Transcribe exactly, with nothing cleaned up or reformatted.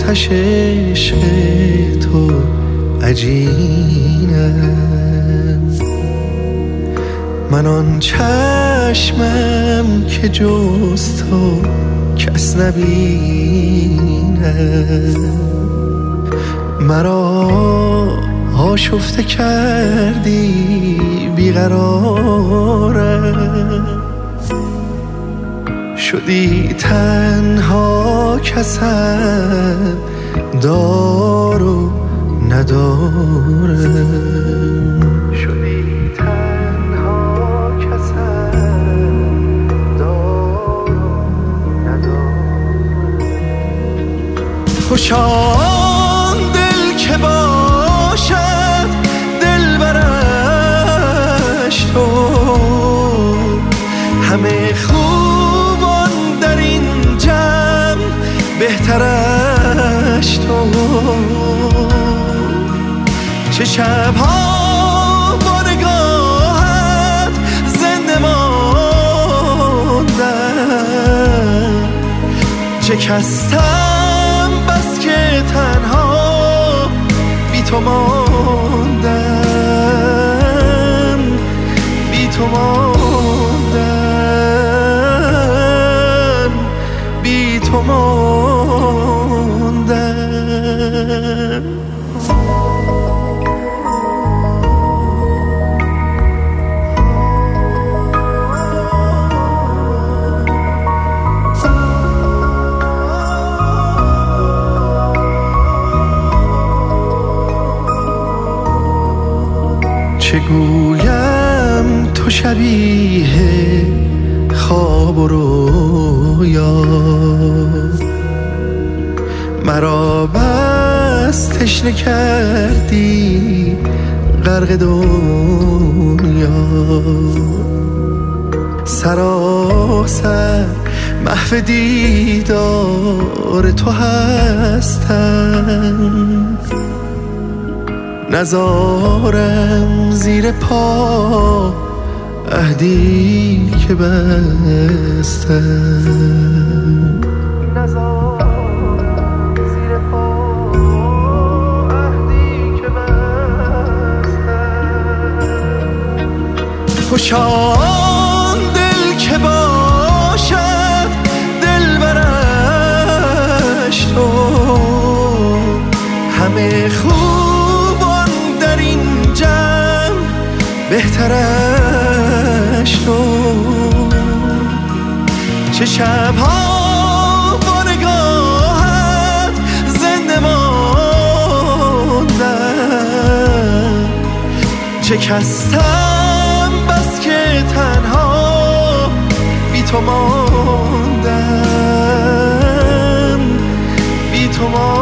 آتش عشق تو عجینم. من آن چشمم که جز تو کس نبینم. مرا آشفته کردی بیقرارم، شدی تنها کسم دار و ندارم. شدی تنها کسم دار و ندارم. خوشا دل که باشد دل برش تو، همه خوبان در این جمع بهترش تو. چه شبها با نگاهت زنده ماندم، چه کستم بس که تنها بی تو ماندم، بی تو ماندم، بی تو ماندم. چه گویم تو شبیه خواب و رویا، مرا بس تشنه کردی غرق دنیا. سراسر محو دیدار تو هستم، نزارم زیر پا عهدی که بستم. نزارم زیر پا عهدی که بستم. خوشا دل که باشد دل برش تو، همه خوب بهترش تو. چه شبها با نگاهت زنده ماندم، چه کستم بس که تنها بی تو ماندم، بی تو ماندم.